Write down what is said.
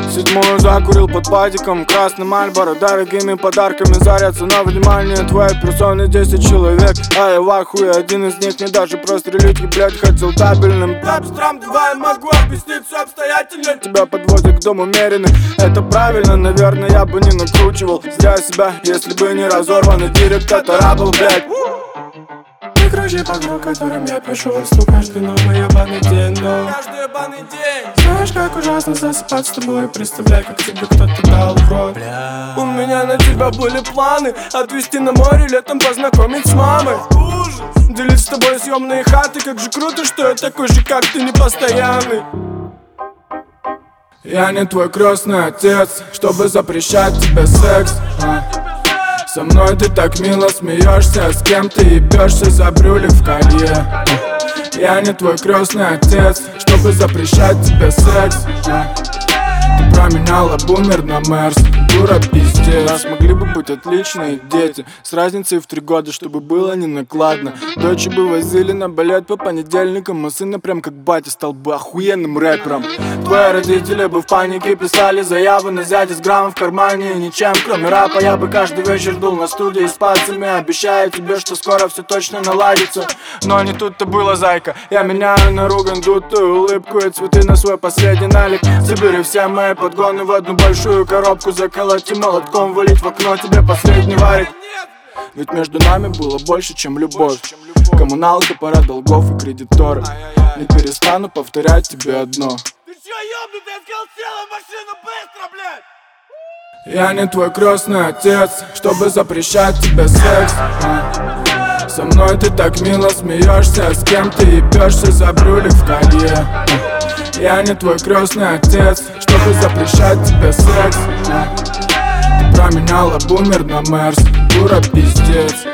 Седьмую закурил под падиком, красный Мальборо, дорогими подарками зарятся на внимание твоей персоны 10 человек. А я в ахуе, один из них не даже прострелить, блядь, хотел табельным. Тапстрам 2, я могу объяснить все обстоятельно. Тебя подвозят к дому меренных, это правильно, наверное, я бы не накручивал зря себя, если бы не разорванный директор был, блядь. Ты круче по кругу, которым я пишу в инсту каждый новый ебаный день, но Каждый ебаный день. знаешь, как ужасно засыпать с тобой. Представляй, как тебе кто-то дал в рот. У меня на тебя были планы отвезти на море, летом познакомить с мамой. Ужас. Делить с тобой съемные хаты, как же круто, что я такой же, как ты, непостоянный. Я не твой крестный отец, чтобы запрещать тебе секс. Со мной ты так мило смеешься, с кем ты ебешься за брюлик в колье. Я не твой крестный отец, чтобы запрещать тебе секс. Ты променяла бумер на Мерс, дура пиздец. У нас могли бы быть отличные дети, с разницей в 3 года, чтобы было не накладно. Дочь бы возили на балет по понедельникам, а сына прям как батя стал бы охуенным рэпером. Твои родители бы в панике писали заявы на зятя с граммом в кармане. Ничем кроме рапа я бы каждый вечер дул на студии с пальцами. Обещаю тебе, что скоро все точно наладится. Но не тут-то было, зайка. Я меняю на ругань дутую улыбку и цветы на свой последний налик. Собери все мои подгоны в одну большую коробку, заколоти молотком, вылить в окно тебе последний варик. Ведь между нами было больше, чем любовь. Коммуналка, пара долгов и кредиторы. Не перестану повторять тебе одно. Ты чё, ёбнутый? Я сказал, села в машину быстро, блядь! Я не твой крестный отец, чтобы запрещать тебе секс. Со мной ты так мило смеешься, с кем ты ебешься за брюлик в колье. Я не твой крестный отец, чтобы запрещать тебе секс. Ты променяла бумер на Мерс, дура пиздец.